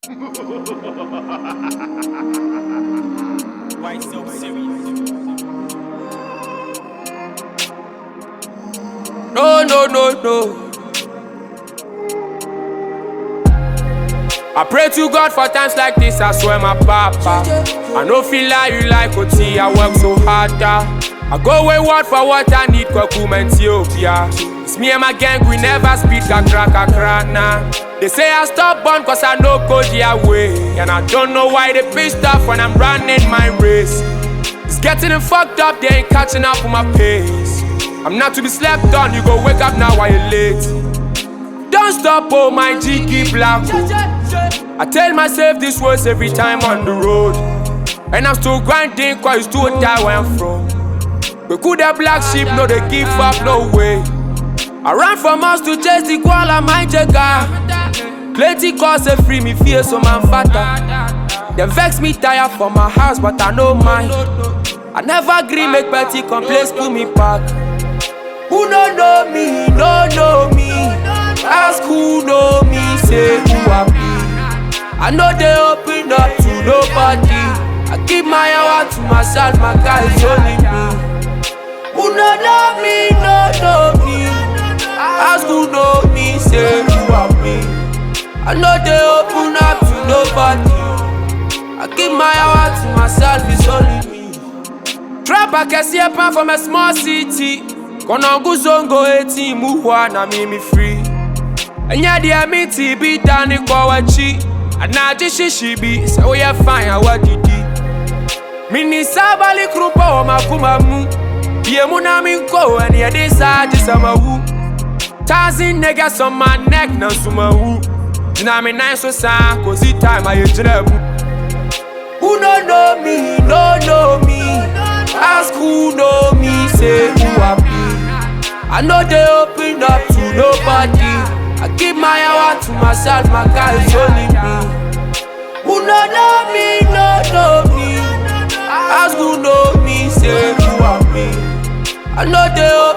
Why so serious? No. I pray to God for times like this, I swear my papa. I no feel like you like OT, I work so hard. I go wayward for what I need, Kwakum Ethiopia. It's me and my gang, we never speak kakra nah. They say I stop born cause I no go their way. And I don't know why they pissed off when I'm running my race. It's getting them fucked up, they ain't catching up with my pace. I'm not to be slept on, you go wake up now while you're late. Don't stop, oh my G, keep black. I tell myself this words every time on the road. And I'm still grinding cause it's too die where I'm from. We could have black sheep, no they give up, no way. I ran from house to chase the koala, my jagger. Plenty cause they free me fear, so man fatter. They vex me tired for my house, but I know mine. I never agree, make petty complaints, pull me back. Who don't know me, no know me. Ask who know me, say who I be. I know they open up to nobody. I keep my hour to myself, my guys only me. Who don't know me, no know me. Ask who know me, say who I be. I know they open up to nobody. I keep my hour to myself, it's only me. Trap I can see a pan from a small city. Kono guzongo 18 muhwa na mimi free. Enya dia miti bi dani kwa wachi. Anaji shishibi se we fine awadidi. Mini sabali krupa wa makumamu. Ye muna minko and ye decide samawu. Tazi niggas on my neck na sumawu. Jina me nice so sa cause it time I jerebu. Who don't know me, no know me. Ask who know me, say who I be. I know they open up to nobody. I keep my hour to myself, my guys only me. Who don't know me, no know me. Ask who know me, say who I be. I know they open